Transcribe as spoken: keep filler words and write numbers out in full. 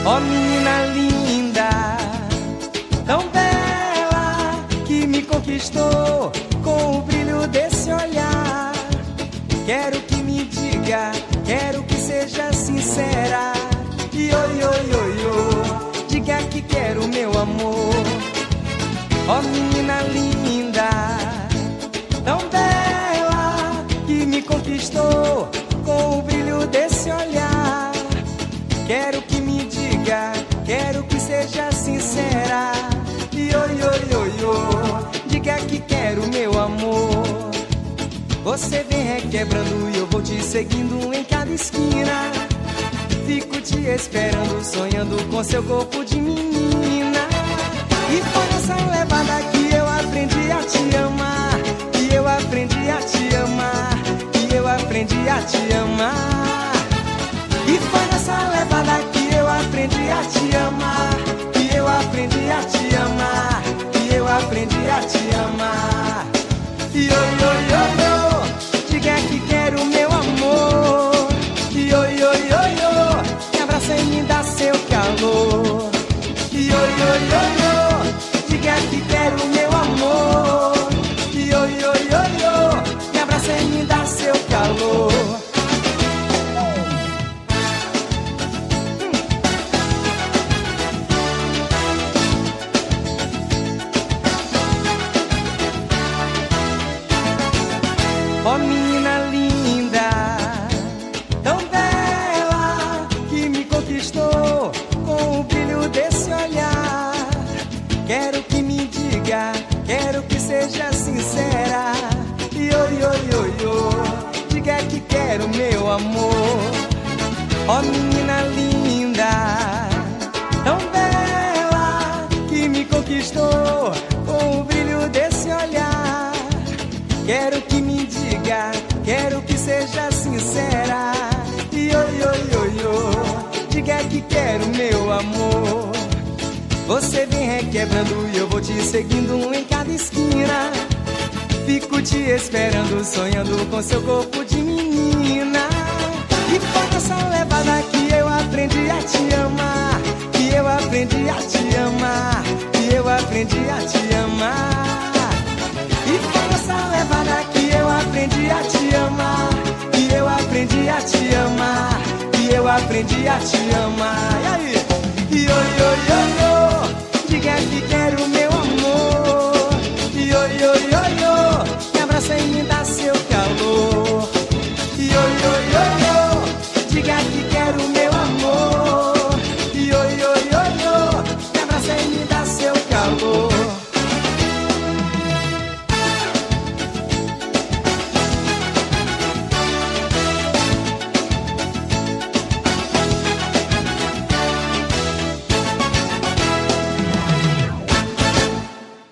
Ó menina linda, tão bela, que me conquistou com o brilho desse olhar. Quero que me diga, quero que seja sincera. E oi, oi, oi, oi, diga que quero meu amor. Ó menina linda, tão bela, que me conquistou com o brilho desse olhar. Quero que me diga, quero que seja sincera. E oi, oi, oi, oi, diga que quero meu amor. Você vem requebrando e eu vou te seguindo em cada esquina. Fico te esperando, sonhando com seu corpo de menina. E foi nessa levada que eu aprendi a te amar, que eu aprendi a te amar, que eu aprendi a te amar. E foi nessa levada que eu aprendi a te amar, que eu aprendi a te amar, que eu aprendi a te amar. E oi, oi, oi, oi, diga que quero meu amor. E oi, oi, oi, oi, me abraça e me dá seu calor. E oi, oi, oi, oi, diga que quero meu amor. E oi, oi, oi, oi, me abraça e me dá seu calor. Ó menina linda, tão bela, que me conquistou com o brilho desse olhar. Quero que me diga, quero que seja sincera. E oi, oi, oi, oi, diga que quero meu amor. Ó menina linda, tão bela, que me conquistou com o brilho desse olhar. Quero que me diga, quero que seja sincera. E oi, oi, oi, oi, diga que quero meu amor. Você vem requebrando e eu vou te seguindo em cada esquina. Fico te esperando, sonhando com seu corpo de menina. E foi nessa levada que eu aprendi a te amar, que eu aprendi a te amar, que eu aprendi a te amar. E foi nessa levada que eu aprendi a te amar, que eu aprendi a te amar, que eu aprendi a te amar. E aí? E oi, oi, oi, oi, diga que quero meu amor. E oi, oi,